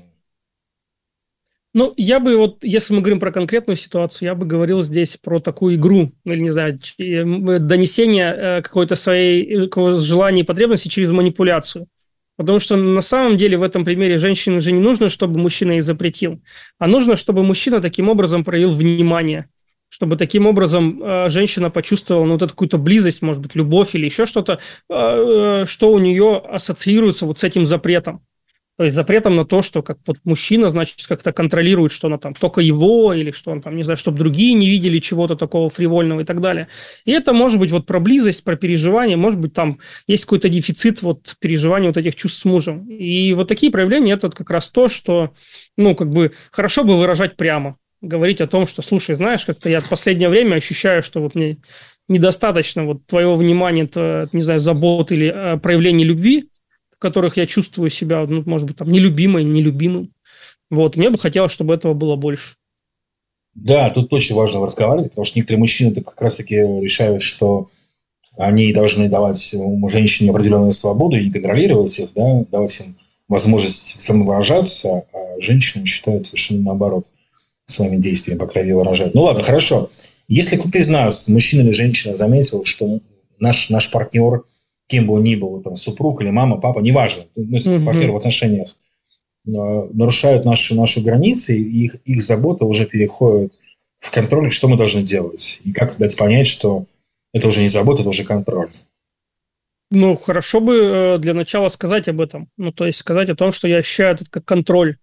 S5: Ну, я бы вот, если мы говорим про конкретную ситуацию, я бы говорил здесь про такую игру, или, не знаю, донесение какой-то своей какого-то желания и потребности через манипуляцию. Потому что на самом деле в этом примере женщине же не нужно, чтобы мужчина ей запретил, а нужно, чтобы мужчина таким образом проявил внимание, чтобы таким образом э, женщина почувствовала ну, вот эту какую-то близость, может быть, любовь или еще что-то, э, что у нее ассоциируется вот с этим запретом. То есть запретом на то, что как вот мужчина, значит, как-то контролирует, что она там только его, или что он там, не знаю, чтобы другие не видели чего-то такого фривольного и так далее. И это может быть вот про близость, про переживание, может быть, там есть какой-то дефицит вот переживания вот этих чувств с мужем. И вот такие проявления – это как раз то, что, ну, как бы хорошо бы выражать прямо, говорить о том, что, слушай, знаешь, как-то я в последнее время ощущаю, что вот мне недостаточно вот твоего внимания, твоего, не знаю, заботы или э, проявления любви, в которых я чувствую себя, ну, может быть, там, нелюбимой, нелюбимым. Вот. Мне бы хотелось, чтобы этого было больше.
S4: Да, тут очень важно разговаривать, потому что некоторые мужчины как раз-таки решают, что они должны давать женщине определенную свободу и контролировать их, да, давать им возможность самовыражаться, а женщины считают совершенно наоборот своими действиями, по крайней мере, выражать. Ну ладно, хорошо. Если кто-то из нас, мужчина или женщина, заметил, что наш, наш партнер, кем бы он ни был, там, супруг или мама, папа, неважно, ну, mm-hmm. партнер в отношениях, нарушают наши, наши границы, и их, их забота уже переходит в контроле, что мы должны делать? И как дать понять, что это уже не забота, это уже контроль?
S5: Ну, хорошо бы для начала сказать об этом. Ну, то есть сказать о том, что я ощущаю это как контроль.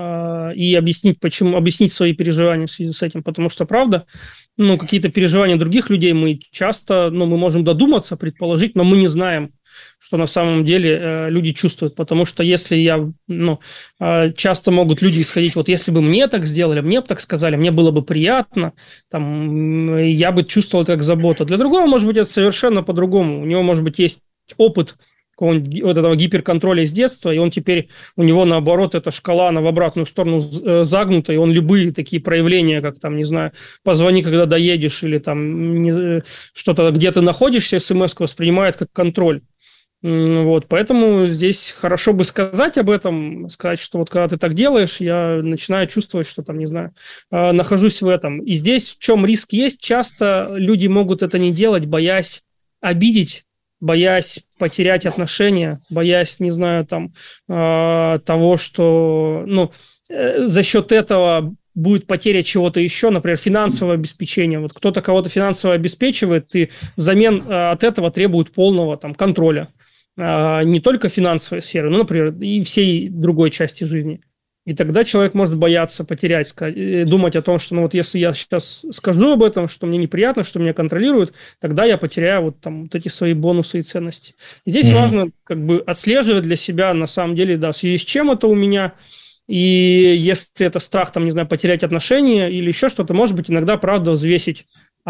S5: И объяснить, почему, объяснить свои переживания в связи с этим. Потому что, правда, ну, какие-то переживания других людей мы часто, ну, мы можем додуматься, предположить, но мы не знаем, что на самом деле э, люди чувствуют. Потому что если я, ну, э, часто могут люди исходить, вот если бы мне так сделали, мне бы так сказали, мне было бы приятно, там, я бы чувствовал это как заботу. Для другого, может быть, это совершенно по-другому. У него, может быть, есть опыт вот этого гиперконтроля из детства, и он теперь, у него наоборот, эта шкала, она в обратную сторону загнута, и он любые такие проявления, как там, не знаю, позвони, когда доедешь, или там не, что-то, где ты находишься, смс-ку воспринимает как контроль. Вот, поэтому здесь хорошо бы сказать об этом, сказать, что вот когда ты так делаешь, я начинаю чувствовать, что там, не знаю, нахожусь в этом. И здесь в чем риск есть, часто люди могут это не делать, боясь обидеть, боясь потерять отношения, боясь, не знаю, там, э, того, что, ну, э, за счет этого будет потеря чего-то еще, например, финансовое обеспечение. Вот кто-то кого-то финансово обеспечивает, и взамен э, от этого требует полного там контроля. Э, не только финансовой сферы, но, например, и всей другой части жизни. И тогда человек может бояться потерять, сказать, думать о том, что ну вот если я сейчас скажу об этом, что мне неприятно, что меня контролируют, тогда я потеряю вот, там, вот эти свои бонусы и ценности. Здесь mm-hmm. важно как бы отслеживать для себя на самом деле, да, в связи с чем это у меня. И если это страх, там, не знаю, потерять отношения или еще что-то, может быть, иногда, правда, взвесить,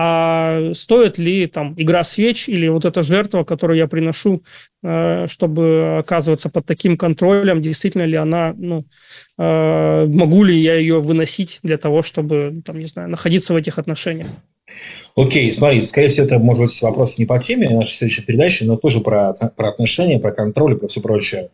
S5: а стоит ли там игра свеч или вот эта жертва, которую я приношу, чтобы оказываться под таким контролем, действительно ли она, ну, могу ли я ее выносить для того, чтобы, там, не знаю, находиться в этих отношениях.
S4: Окей, смотри, скорее всего, это может быть вопрос не по теме нашей следующей передачи, но тоже про, про отношения, про контроль и про все прочее.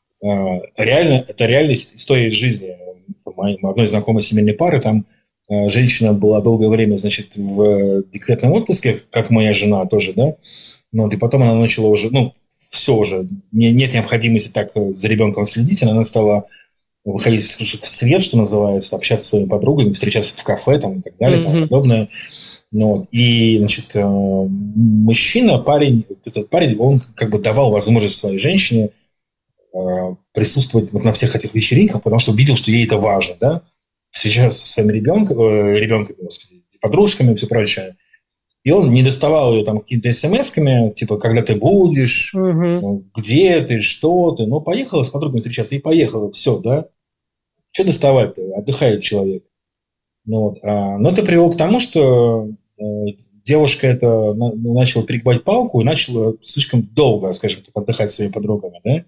S4: Реально, это реальная история из жизни. Моей одной знакомой семейной пары, там женщина была долгое время, значит, в декретном отпуске, как моя жена тоже, да, но и потом она начала уже, ну, все уже, не, нет необходимости так за ребенком следить, она стала выходить в свет, что называется, общаться с своими подругами, встречаться в кафе там, и так далее, mm-hmm. тому подобное. Ну, и, значит, мужчина, парень, этот парень, он как бы давал возможность своей женщине присутствовать вот на всех этих вечеринках, потому что видел, что ей это важно, да, встречаться со своими ребенком, э, ребенками, господи, подружками и все прочее. И он не доставал ее там какими-то смс-ками, типа, когда ты будешь, угу. где ты, что ты. Ну, поехала с подругами встречаться и поехала, все, да. Что доставать-то? Отдыхает человек. Ну, вот. а, но это привело к тому, что э, девушка это на, начала перегибать палку и начала слишком долго, скажем так, отдыхать с своими подругами, да.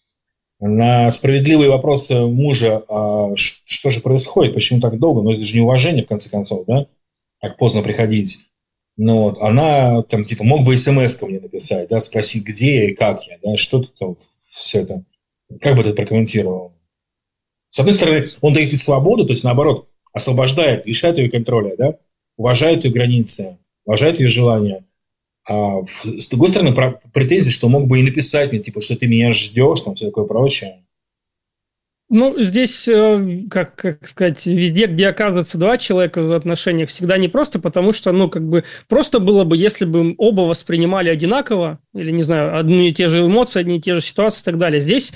S4: На справедливые вопросы мужа, а что же происходит, почему так долго, ну это же неуважение в конце концов, да, так поздно приходить. Ну вот, она там типа мог бы смс-ку мне написать, да, спросить, где и как я, да, что тут там, все это, как бы ты прокомментировал? С одной стороны, он дает ей свободу, то есть наоборот, освобождает, лишает ее контроля, да, уважает ее границы, уважает ее желания. А с другой стороны, претензии, что мог бы и написать мне, типа, что ты меня ждешь, там, все такое прочее.
S5: Ну, здесь, как, как сказать, везде, где оказываются два человека в отношениях, всегда непросто, потому что, ну, как бы, просто было бы, если бы оба воспринимали одинаково, или, не знаю, одни и те же эмоции, одни и те же ситуации и так далее. Здесь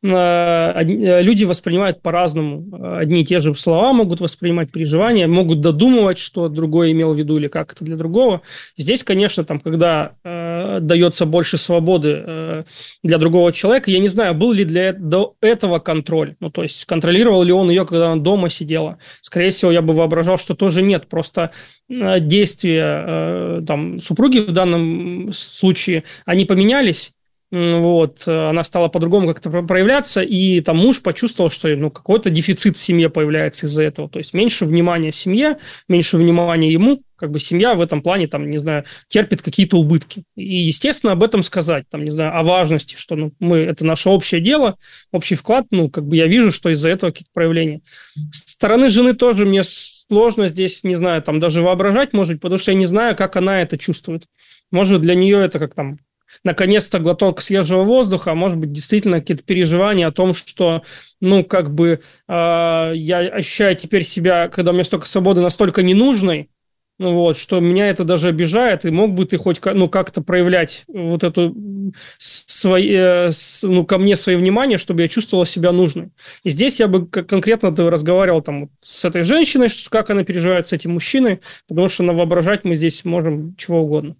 S5: люди воспринимают по-разному. Одни и те же слова могут воспринимать, переживания, могут додумывать, что другой имел в виду или как это для другого. Здесь, конечно, там, когда э, дается больше свободы э, для другого человека, я не знаю, был ли для до этого контроль. Ну, то есть, контролировал ли он ее, когда она дома сидела. Скорее всего, я бы воображал, что тоже нет. Просто э, действия э, там, супруги в данном случае, они поменялись. Вот, она стала по-другому как-то проявляться, и там муж почувствовал, что ну, какой-то дефицит в семье появляется из-за этого. То есть меньше внимания семье, меньше внимания ему, как бы семья в этом плане, там, не знаю, терпит какие-то убытки. И, естественно, об этом сказать, там, не знаю, о важности, что ну, мы, это наше общее дело, общий вклад, ну, как бы я вижу, что из-за этого какие-то проявления. С стороны жены тоже мне сложно здесь, не знаю, там даже воображать, может быть, потому что я не знаю, как она это чувствует. Может, для нее это как там наконец-то глоток свежего воздуха, а может быть, действительно какие-то переживания о том, что, ну, как бы э, я ощущаю теперь себя, когда у меня столько свободы, настолько ненужной, ну, вот, что меня это даже обижает, и мог бы ты хоть, ну, как-то проявлять вот эту свои, ну, ко мне свое внимание, чтобы я чувствовала себя нужной. И здесь я бы конкретно разговаривал там с этой женщиной, как она переживает с этим мужчиной, потому что на воображать мы здесь можем чего угодно.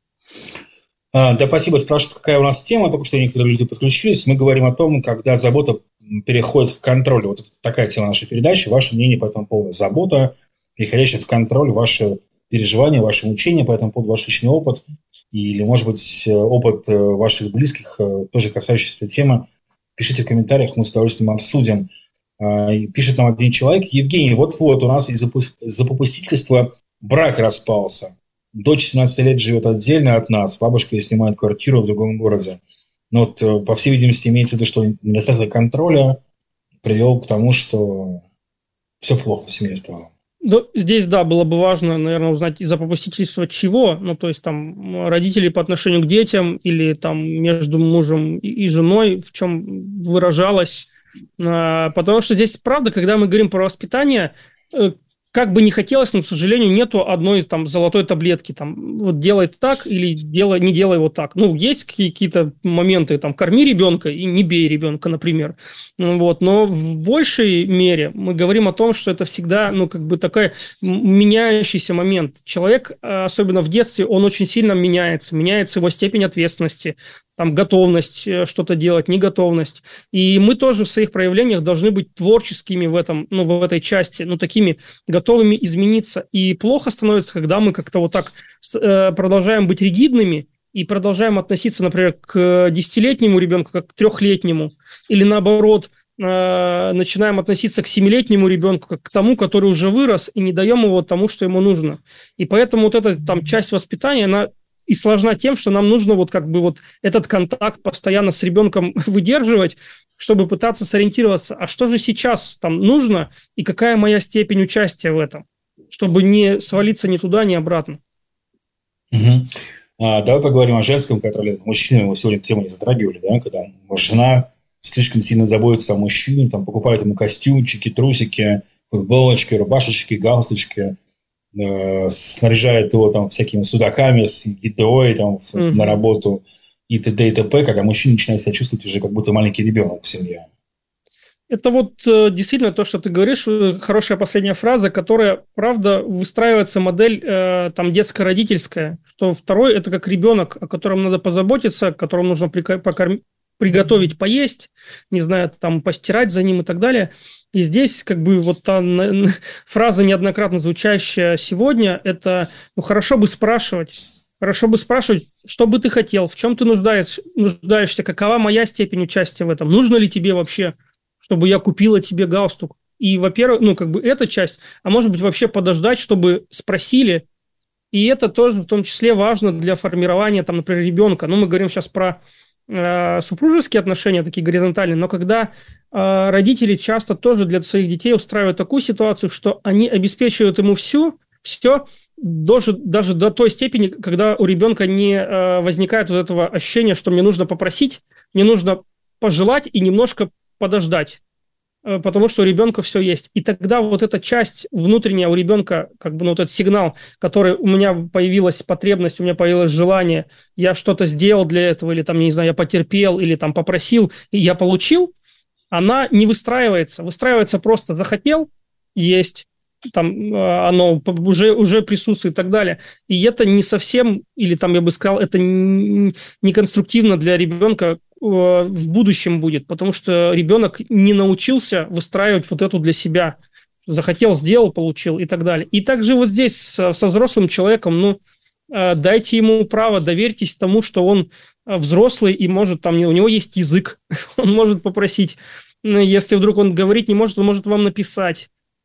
S4: А, да, спасибо. Спрашивают, какая у нас тема. Только что некоторые люди подключились. Мы говорим о том, когда забота переходит в контроль. Вот такая тема нашей передачи. Ваше мнение по этому поводу. Забота, переходящая в контроль, ваши переживания, ваши мучения по этому поводу, ваш личный опыт, или, может быть, опыт ваших близких, тоже касающийся этой темы, пишите в комментариях, мы с удовольствием обсудим. Пишет нам один человек: Евгений, вот-вот у нас из-за попустительства брак распался. Дочь семнадцати лет живет отдельно от нас, бабушка снимает квартиру в другом городе. Но вот, по всей видимости, имеется в виду, что недостаток контроля привел к тому, что все плохо в семье стало.
S5: Ну, здесь, да, было бы важно, наверное, узнать из-за попустительства чего. Ну, то есть, там, родители по отношению к детям или там между мужем и женой, в чем выражалось. Потому что здесь, правда, когда мы говорим про воспитание, как бы не хотелось, но, к сожалению, нету одной там золотой таблетки, там, вот делай так или делай, не делай вот так. Ну, есть какие-то моменты, там, корми ребенка и не бей ребенка, например. Вот, но в большей мере мы говорим о том, что это всегда, ну, как бы такой меняющийся момент. Человек, особенно в детстве, он очень сильно меняется, меняется его степень ответственности, там, готовность что-то делать, неготовность. И мы тоже в своих проявлениях должны быть творческими в этом, ну, в этой части, ну, такими готовыми измениться. И плохо становится, когда мы как-то вот так э, продолжаем быть ригидными и продолжаем относиться, например, к десятилетнему ребенку как к трехлетнему, или наоборот, э, начинаем относиться к семилетнему ребенку как к тому, который уже вырос, и не даем его тому, что ему нужно. И поэтому вот эта там часть воспитания, она и сложна тем, что нам нужно вот как бы вот этот контакт постоянно с ребенком выдерживать, чтобы пытаться сориентироваться, а что же сейчас там нужно и какая моя степень участия в этом, чтобы не свалиться ни туда, ни обратно.
S4: Угу. А, давай поговорим о женском контроле. Мужчины, мы сегодня тему не затрагивали, да, когда жена слишком сильно заботится о мужчине, там, покупает ему костюмчики, трусики, футболочки, рубашечки, галстучки, снаряжает его там всякими судаками с едой там, mm-hmm. на работу и т.д. и т.п., когда мужчина начинает себя чувствовать уже как будто маленький ребенок в семье.
S5: Это вот действительно то, что ты говоришь, хорошая последняя фраза, которая, правда, выстраивается модель э, там детско-родительская, что второй – это как ребенок, о котором надо позаботиться, о котором нужно покорм... приготовить, поесть, не знаю, там, постирать за ним и так далее. И здесь как бы вот та фраза, неоднократно звучащая сегодня, это ну, хорошо бы спрашивать, хорошо бы спрашивать, что бы ты хотел, в чем ты нуждаешься, нуждаешься, какова моя степень участия в этом, нужно ли тебе вообще, чтобы я купила тебе галстук. И, во-первых, ну как бы эта часть, а может быть вообще подождать, чтобы спросили. И это тоже в том числе важно для формирования, там, например, ребенка. Ну мы говорим сейчас про э, супружеские отношения, такие горизонтальные, но когда родители часто тоже для своих детей устраивают такую ситуацию, что они обеспечивают ему все, все даже, даже до той степени, когда у ребенка не возникает вот этого ощущения, что мне нужно попросить, мне нужно пожелать и немножко подождать, потому что у ребенка все есть. И тогда вот эта часть внутренняя у ребенка, как бы ну, вот этот сигнал, который у меня появилась потребность, у меня появилось желание, я что-то сделал для этого, или там, не знаю, я потерпел, или там попросил, и я получил, она не выстраивается. Выстраивается просто захотел есть, там оно уже, уже присутствует и так далее. И это не совсем, или там я бы сказал, это не конструктивно для ребенка в будущем будет, потому что ребенок не научился выстраивать вот эту для себя. Захотел, сделал, получил и так далее. И также вот здесь со взрослым человеком, ну, дайте ему право, доверьтесь тому, что он взрослый и может там, у него есть язык, он может попросить, если вдруг он говорить не может, он может вам написать.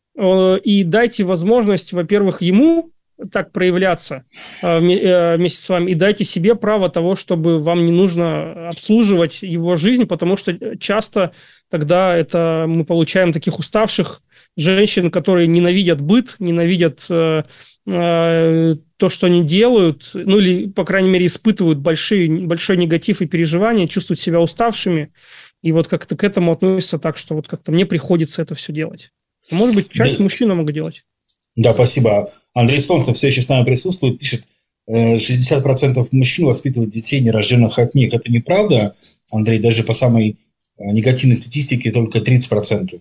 S5: И дайте возможность, во-первых, ему так проявляться вместе с вами, и дайте себе право того, чтобы вам не нужно обслуживать его жизнь, потому что часто тогда это мы получаем таких уставших женщин, которые ненавидят быт, ненавидят э, то, что они делают, ну или, по крайней мере, испытывают большие, большой негатив и переживания, чувствуют себя уставшими, и вот как-то к этому относятся так, что вот как-то мне приходится это все делать. Может быть, часть
S4: да.
S5: мужчин могут делать.
S4: Да, спасибо. Андрей Солнцев все еще с нами присутствует, пишет, шестьдесят процентов мужчин воспитывают детей, нерожденных от них. Это неправда, Андрей, даже по самой негативной статистике только тридцать процентов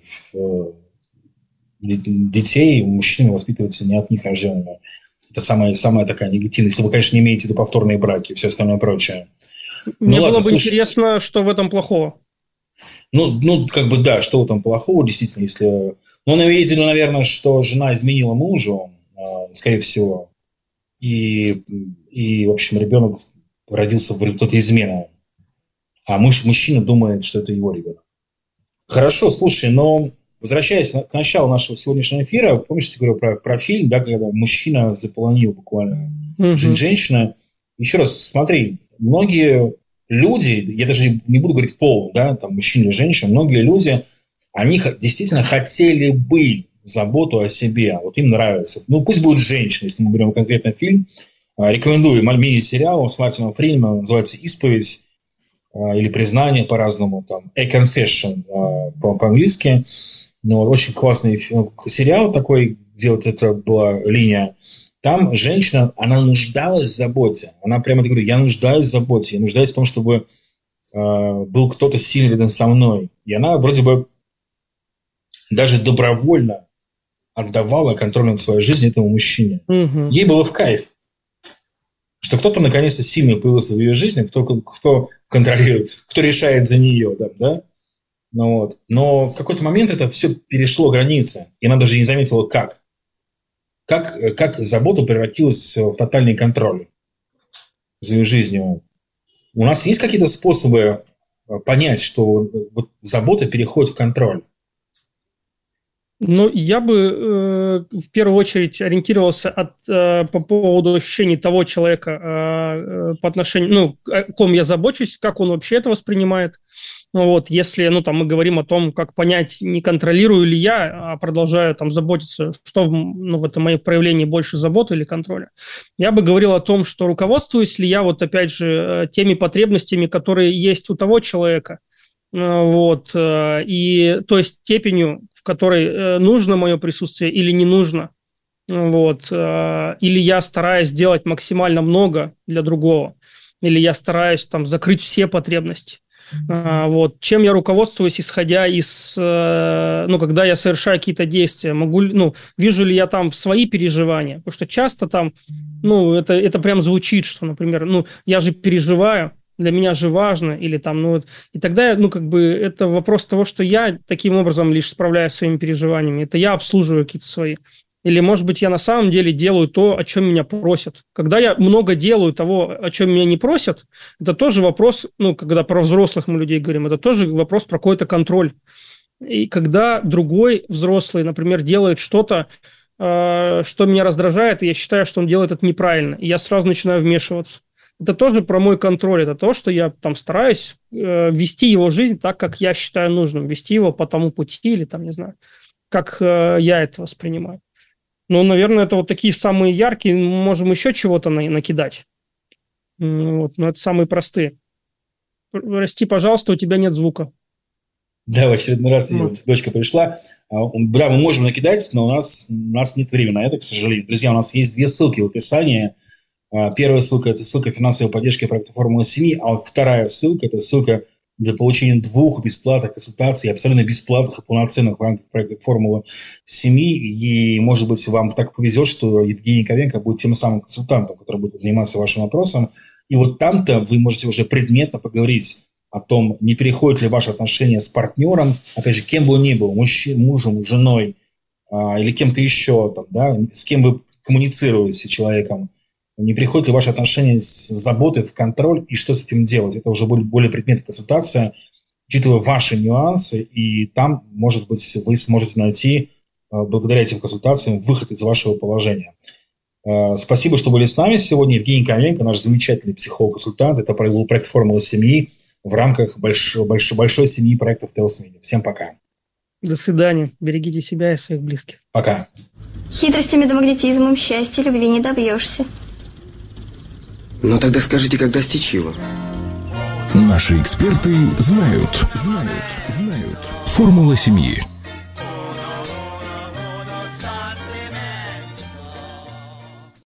S4: детей мужчины воспитываются не от них рожденными. Это самая, самая такая негативная. Если вы, конечно, не имеете в виду повторные браки и все остальное прочее.
S5: Мне
S4: ну,
S5: было
S4: ладно,
S5: бы
S4: слушай,
S5: интересно, что в этом плохого.
S4: Ну, ну, как бы да, что в этом плохого, действительно, если... Ну, он имеет в виду, наверное, что жена изменила мужу, скорее всего, и, и в общем, ребенок родился в результате измены. А муж, мужчина думает, что это его ребенок. Хорошо, слушай, но возвращаясь к началу нашего сегодняшнего эфира, помнишь, я говорил про, про фильм, да, когда мужчина заполонил буквально
S5: Угу.
S4: жизнь женщины. Еще раз, смотри, многие люди, я даже не буду говорить пол, да, там, мужчин или женщин, многие люди, они действительно хотели бы заботу о себе, вот им нравится. Ну, пусть будет женщина, если мы берем конкретно фильм. Рекомендую мини-сериал с Мартином Фриманом, называется «Исповедь» или «Признание» по-разному, там, «A Confession» по-английски. Но очень классный сериал такой, где вот это была линия. Там женщина, она нуждалась в заботе. Она прямо так говорит, я нуждаюсь в заботе, я нуждаюсь в том, чтобы э, был кто-то сильный рядом со мной. И она вроде бы даже добровольно отдавала контроль над своей жизнью этому мужчине.
S5: Угу.
S4: Ей было в кайф, что кто-то наконец-то сильный появился в ее жизни, кто, кто контролирует, кто решает за нее. Да, да? Ну, вот. Но в какой-то момент это все перешло границы, и она даже не заметила, как. Как, как забота превратилась в тотальный контроль за ее жизнью. У нас есть какие-то способы понять, что вот забота переходит в контроль?
S5: Ну, я бы э, в первую очередь ориентировался от, э, по поводу ощущений того человека э, по отношению, ну, о ком я забочусь, как он вообще это воспринимает. Ну, вот, если, ну, там, мы говорим о том, как понять, не контролирую ли я, а продолжаю там заботиться, что в, ну, в этом моем проявлении больше заботы или контроля, я бы говорил о том, что руководствуюсь ли я, вот, опять же, теми потребностями, которые есть у того человека, вот, и той степенью, в которой нужно мое присутствие или не нужно, вот, или я стараюсь сделать максимально много для другого, или я стараюсь там закрыть все потребности. Вот. Чем я руководствуюсь, исходя из, ну, когда я совершаю какие-то действия, могу, ну, вижу ли я там свои переживания, потому что часто там, ну, это, это прям звучит, что, например, ну, я же переживаю, для меня же важно, или там, ну, вот, и тогда, ну, как бы, это вопрос того, что я таким образом лишь справляюсь со своими переживаниями, это я обслуживаю какие-то свои. Или, может быть, я на самом деле делаю то, о чем меня просят. Когда я много делаю того, о чем меня не просят, это тоже вопрос, ну, когда про взрослых мы людей говорим, это тоже вопрос про какой-то контроль. И когда другой взрослый, например, делает что-то, э, что меня раздражает, и я считаю, что он делает это неправильно, и я сразу начинаю вмешиваться. Это тоже про мой контроль, это то, что я там стараюсь э, вести его жизнь так, как я считаю нужным, вести его по тому пути или там, не знаю, как э, я это воспринимаю. Ну, наверное, это вот такие самые яркие. Можем еще чего-то на- накидать. Вот, но это самые простые. Прости, пожалуйста, у тебя нет звука.
S4: Да, в очередной раз ее
S5: Ну.
S4: дочка пришла. А, Да, мы можем накидать, но у нас, у нас нет времени на это, к сожалению. Друзья, у нас есть две ссылки в описании. А, Первая ссылка – это ссылка финансовой поддержки проекта «Формула семьи», а вот вторая ссылка – это ссылка для получения двух бесплатных консультаций, абсолютно бесплатных и полноценных в рамках проекта «Формула семьи». И, может быть, вам так повезет, что Евгений Ковенко будет тем самым консультантом, который будет заниматься вашим вопросом. И вот там-то вы можете уже предметно поговорить о том, не переходят ли ваши отношения с партнером, опять же, кем бы он ни был, мужчиной, мужем, женой а, или кем-то еще, там, да, с кем вы коммуницируете с человеком, не приходят ли ваши отношения с заботой в контроль, и что с этим делать. Это уже будет более предметная консультация, учитывая ваши нюансы, и там, может быть, вы сможете найти, благодаря этим консультациям, выход из вашего положения. Спасибо, что были с нами сегодня. Евгений Ковенко, наш замечательный психолог-консультант. Это был проект «Формула семьи» в рамках большой, большой, большой семьи проектов Телс Медиа. Всем пока.
S5: До свидания. Берегите себя и своих близких.
S4: Пока.
S1: Хитростями да магнетизмом счастья любви не добьешься.
S2: Ну тогда скажите, как достичь его?
S3: Наши эксперты знают. Знают. Знают. Формула семьи.